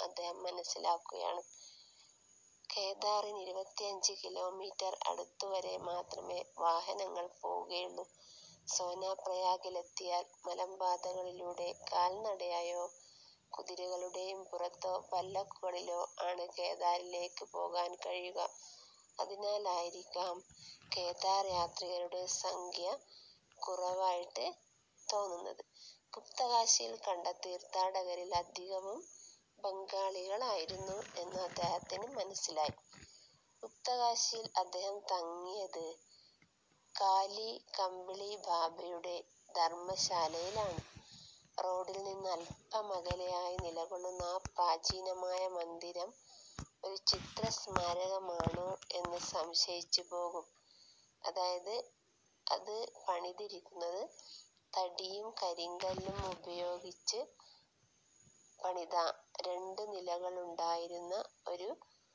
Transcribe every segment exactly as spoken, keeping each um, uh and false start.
അദ്ദേഹം മനസ്സിലാക്കുകയാണ്. കേദാറിന് ഇരുപത്തിയഞ്ച് കിലോമീറ്റർ അടുത്തുവരെ മാത്രമേ വാഹനങ്ങൾ പോവുകയുള്ളൂ. സോനാപ്രയാഗിലെത്തിയാൽ മലമ്പാതകളിലൂടെ കാൽനടയായോ കുതിരകളുടെയും പുറത്തോ പല്ലക്കുകളിലോ ആണ് കേദാറിലേക്ക് പോകാൻ കഴിയുക. അതിനാലായിരിക്കാം കേദാർ യാത്രികരുടെ സംഖ്യ കുറവായിട്ട് തോന്നുന്നത്. ഗുപ്തകാശിയിൽ കണ്ട തീർത്ഥാടകരിൽ അധികവും ബംഗാളികളായിരുന്നു എന്ന് അദ്ദേഹത്തിന് മനസ്സിലായി. ഗുപ്തകാശിയിൽ അദ്ദേഹം തങ്ങിയത് കാലി കമ്പിളി ബാബയുടെ ധർമ്മശാലയിലാണ്. റോഡിൽ നിന്ന് അല്പമകലെയായി നിലകൊള്ളുന്ന ആ പ്രാചീനമായ മന്ദിരം ഒരു ചിത്രസ്മാരകമാണോ എന്ന് സംശയിച്ചു പോകും. അതായത് അത് പണിതിരിക്കുന്നത് തടിയും കരിങ്കല്ലും ഉപയോഗിച്ച് പണിത രണ്ട് നിലകളുണ്ടായിരുന്ന ഒരു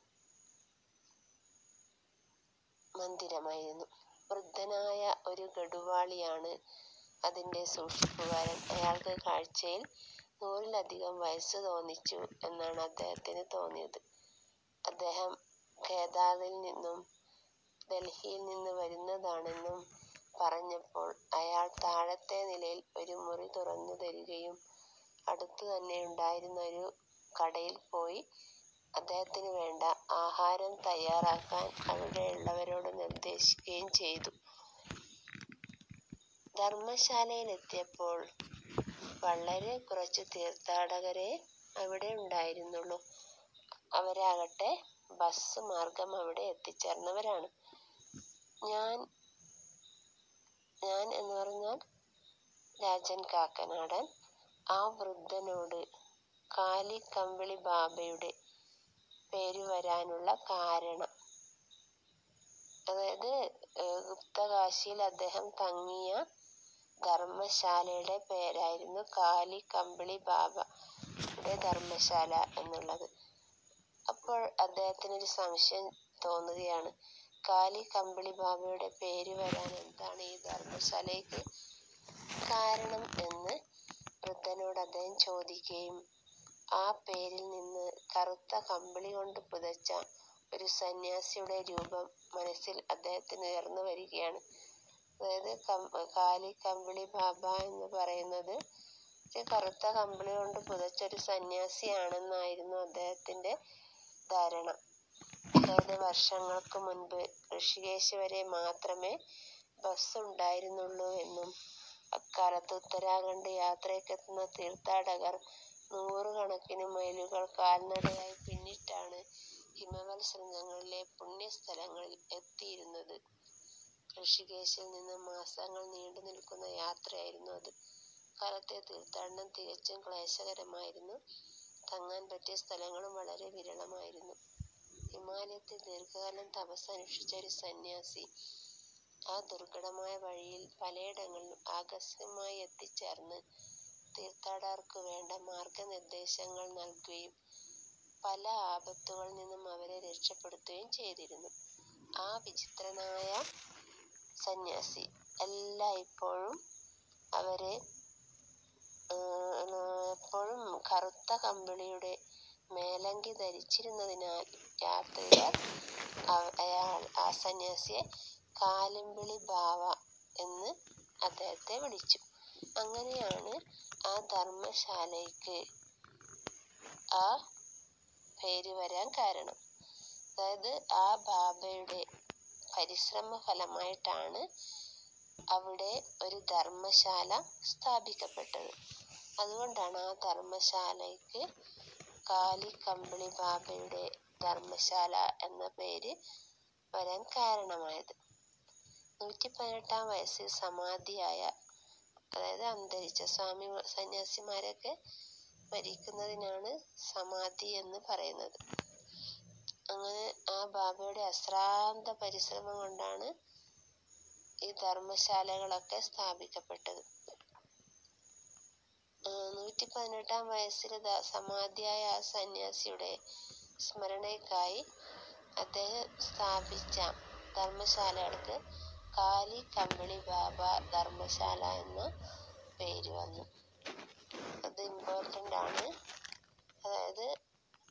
മന്ദിരമായിരുന്നു. വൃദ്ധനായ ഒരു ഗഡുവാളിയാണ് അതിന്റെ സൂക്ഷിപ്പുകാരൻ. അയാൾക്ക് കാഴ്ചയിൽ നൂറിലധികം വയസ്സ് തോന്നിച്ചു എന്നാണ് അദ്ദേഹത്തിന് തോന്നിയത്. അദ്ദേഹം കേദാറിൽ നിന്നും ഡൽഹിയിൽ നിന്ന് വരുന്നതാണെന്നും പറഞ്ഞപ്പോൾ അയാൾ താഴത്തെ നിലയിൽ ഒരു മുറി തുറന്നു തരികയും അടുത്തു തന്നെയുണ്ടായിരുന്ന ഒരു കടയിൽ പോയി അദ്ദേഹത്തിന് വേണ്ട ആഹാരം തയ്യാറാക്കാൻ അവിടെയുള്ളവരോട് നിർദ്ദേശിക്കുകയും ചെയ്തു. ധർമ്മശാലയിലെത്തിയപ്പോൾ വളരെ കുറച്ചു തീർത്ഥാടകരെ അവിടെ ഉണ്ടായിരുന്നുള്ളൂ. അവരാകട്ടെ ബസ് മാർഗം അവിടെ എത്തിച്ചേർന്നവരാണ്. ഞാൻ ഞാൻ എന്ന് പറഞ്ഞാൽ രാജൻ കാക്കനാടൻ ആ വൃദ്ധനോട് കാലി കമ്പിളി ബാബയുടെ പേര് വരാനുള്ള കാരണം, അതായത് ഗുപ്തകാശിയിൽ അദ്ദേഹം തങ്ങിയ ധർമ്മശാലയുടെ പേരായിരുന്നു കാലി കമ്പിളി ബാബയുടെ ധർമ്മശാല എന്നുള്ളത്. അപ്പോൾ അദ്ദേഹത്തിനൊരു സംശയം തോന്നുകയാണ്. കാലി കമ്പിളി ബാബയുടെ പേര് വരാൻ എന്താണ് ഈ ധർമ്മശാലയ്ക്ക് കാരണം എന്ന് വൃദ്ധനോട് അദ്ദേഹം ചോദിക്കുകയും ആ പേരിൽ നിന്ന് കറുത്ത കമ്പിളി കൊണ്ട് പുതച്ച ഒരു സന്യാസിയുടെ രൂപം മനസ്സിൽ അദ്ദേഹത്തിന് ഉയർന്നു വരികയാണ്. അതായത് കാലി കമ്പിളി ബാബ എന്ന് പറയുന്നത് ഒരു കറുത്ത കമ്പിളി കൊണ്ട് പുതച്ച ഒരു സന്യാസിയാണെന്നായിരുന്നു അദ്ദേഹത്തിന്റെ ധാരണ. അതായത് വർഷങ്ങൾക്ക് മുൻപ് ഋഷികേശ് വരെ മാത്രമേ ബസ് ഉണ്ടായിരുന്നുള്ളൂ എന്നും അക്കാലത്ത് ഉത്തരാഖണ്ഡ് യാത്രയ്ക്കെത്തുന്ന തീർത്ഥാടകർ നൂറുകണക്കിന് മൈലുകൾ കാൽനടയായി പിന്നിട്ടാണ് ഹിമവൽ ശൃംഗങ്ങളിലെ പുണ്യസ്ഥലങ്ങളിൽ എത്തിയിരുന്നത്. ഋഷികേശിൽ നിന്ന് മാസങ്ങൾ നീണ്ടു നിൽക്കുന്ന യാത്രയായിരുന്നു അത്. അക്കാലത്തെ തീർത്ഥാടനം തികച്ചും ക്ലേശകരമായിരുന്നു. തങ്ങാൻ പറ്റിയ സ്ഥലങ്ങളും വളരെ വിരളമായിരുന്നു. ഹിമാലയത്തിൽ ദീർഘകാലം തപസ് അനുഷ്ഠിച്ച ഒരു സന്യാസി ആ ദുർഘടമായ വഴിയിൽ പലയിടങ്ങളിലും ആകസ്മികമായി എത്തിച്ചേർന്ന് തീർത്ഥാടകർക്ക് വേണ്ട മാർഗനിർദ്ദേശങ്ങൾ നൽകുകയും പല ആപത്തുകളിൽ നിന്നും അവരെ രക്ഷപ്പെടുത്തുകയും ചെയ്തിരുന്നു. ആ വിചിത്രനായ സന്യാസി എല്ലായ്പ്പോഴും അവരെ എപ്പോഴും കറുത്ത കമ്പിളിയുടെ മേലങ്കി ധരിച്ചിരുന്നതിനാൽ യാത്രികർ അയാൾ ആ സന്യാസിയെ കാലിമ്പിളി ബാവ എന്ന് അദ്ദേഹത്തെ വിളിച്ചു. അങ്ങനെയാണ് ആ ധർമ്മശാലയ്ക്ക് ആ പേര് വരാൻ കാരണം. അതായത് ആ ബാബയുടെ പരിശ്രമ ഫലമായിട്ടാണ് അവിടെ ഒരു ധർമ്മശാല സ്ഥാപിക്കപ്പെട്ടത്. അതുകൊണ്ടാണ് ആ ധർമ്മശാലയ്ക്ക് കാലി കമ്പിളി ബാബയുടെ ധർമ്മശാല എന്ന പേര് വരാൻ കാരണമായത്. നൂറ്റി പതിനെട്ടാം വയസ്സിൽ സമാധിയായ, അതായത് അന്തരിച്ച സ്വാമി സന്യാസിമാരൊക്കെ മരിക്കുന്നതിനാണ് സമാധി എന്ന് പറയുന്നത്. അങ്ങനെ ആ ബാബയുടെ അശ്രാന്ത പരിശ്രമം കൊണ്ടാണ് ഈ ധർമ്മശാലകളൊക്കെ സ്ഥാപിക്കപ്പെട്ടത്. നൂറ്റി പതിനെട്ടാം വയസ്സിൽ സമാധിയായ ആ സന്യാസിയുടെ സ്മരണയ്ക്കായി അദ്ദേഹം സ്ഥാപിച്ച ധർമ്മശാലകൾക്ക് കാലി കമ്പിളി ബാബ ധർമ്മശാല എന്ന പേര് വന്നു. അത് ഇമ്പോർട്ടൻ്റ് ആണ്. അതായത്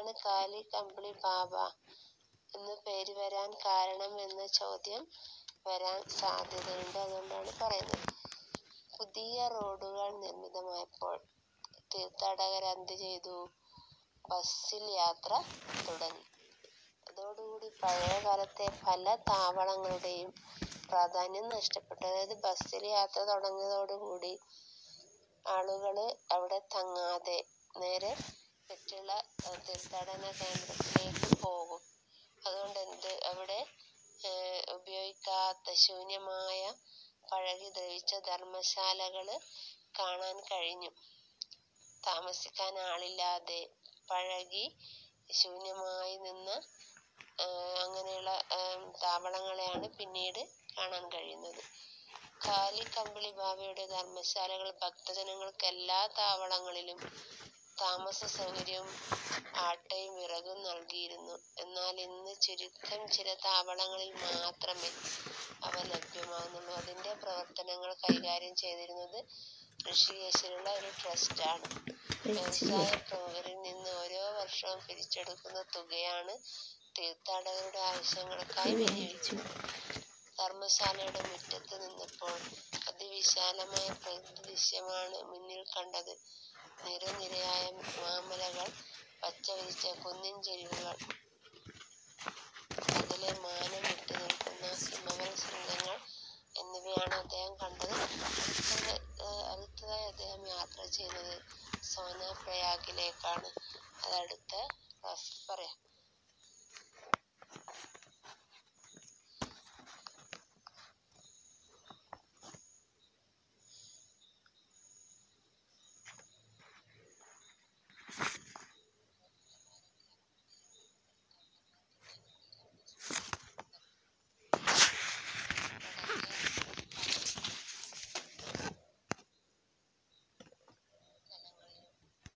എന്താണ് കാലി കമ്പിളി ബാബ എന്ന് പേര് വരാൻ കാരണം എന്ന ചോദ്യം വരാൻ സാധ്യതയുണ്ട്. അതുകൊണ്ടാണ് പറയുന്നത്. പുതിയ റോഡുകൾ നിർമ്മിതമായപ്പോൾ തീർത്ഥാടകർ എന്ത് ചെയ്തു? ബസ്സിൽ യാത്ര തുടങ്ങി. അതോടുകൂടി പഴയ കാലത്തെ പല താവളങ്ങളുടെയും പ്രാധാന്യം നഷ്ടപ്പെട്ടു. അതായത് ബസ്സിൽ യാത്ര തുടങ്ങിയതോടുകൂടി ആളുകള് അവിടെ തങ്ങാതെ നേരെ മറ്റുള്ള തീർത്ഥാടന കേന്ദ്രത്തിലേക്ക് പോകും. അതുകൊണ്ട് എന്ത് അവിടെ ഉപയോഗിക്കാത്ത ശൂന്യമായ പഴകി ദ്രവിച്ച ധർമ്മശാലകള് കാണാൻ കഴിഞ്ഞു. താമസിക്കാൻ ആളില്ലാതെ പഴകി ശൂന്യമായി നിന്ന അങ്ങനെയുള്ള താവളങ്ങളെയാണ് പിന്നീട് കാണാൻ കഴിയുന്നത്. കാലി കമ്പിളി ബാബയുടെ ധർമ്മശാലകൾ ഭക്തജനങ്ങൾക്ക് എല്ലാ താവളങ്ങളിലും താമസ സൗകര്യവും ആട്ടയും വിറകും നൽകിയിരുന്നു. എന്നാൽ ഇന്ന് ചുരുക്കം ചില താവളങ്ങളിൽ മാത്രമേ അവ ലഭ്യമാകുന്നുള്ളൂ. അതിന്റെ പ്രവർത്തനങ്ങൾ കൈകാര്യം ചെയ്തിരുന്നത് ഋഷികേശിലുള്ള ഒരു ട്രസ്റ്റാണ്. വ്യവസായ പ്രമുഖരിൽ നിന്ന് ഓരോ വർഷവും പിരിച്ചെടുക്കുന്ന തുകയാണ് തീർത്ഥാടകരുടെ ആവശ്യങ്ങൾക്കായി വിനിയോഗിക്കുന്നത്. ധർമ്മശാലയുടെ മുറ്റത്ത് നിന്നപ്പോൾ അതിവിശാലമായ പ്രകൃതി ദൃശ്യമാണ് മുന്നിൽ കണ്ടത്. നിരനിരയായ മാമലകൾ, പച്ചവിരിച്ച കുന്നിൻ ചെരിവുകൾ, അകലെ മാനം വിട്ട് നിൽക്കുന്ന ഹിമവൽ ശൃംഗങ്ങൾ എന്നിവയാണ് അദ്ദേഹം കണ്ടത്. അടുത്തതായി അദ്ദേഹം യാത്ര ചെയ്യുന്നത് സോനാപ്രയാഗിലേക്കാണ്. അത് അടുത്ത ക്ലാസ്സിൽ പറയാം.